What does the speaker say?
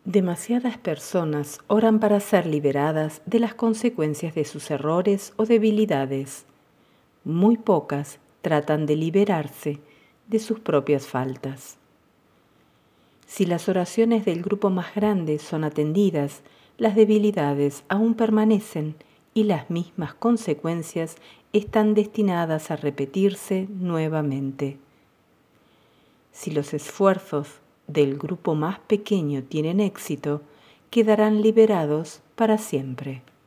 Demasiadas personas oran para ser liberadas de las consecuencias de sus errores o debilidades. Muy pocas tratan de liberarse de sus propias faltas. Si las oraciones del grupo más grande son atendidas, las debilidades aún permanecen y las mismas consecuencias están destinadas a repetirse nuevamente. Si los esfuerzos del grupo más pequeño tienen éxito, quedarán liberados para siempre.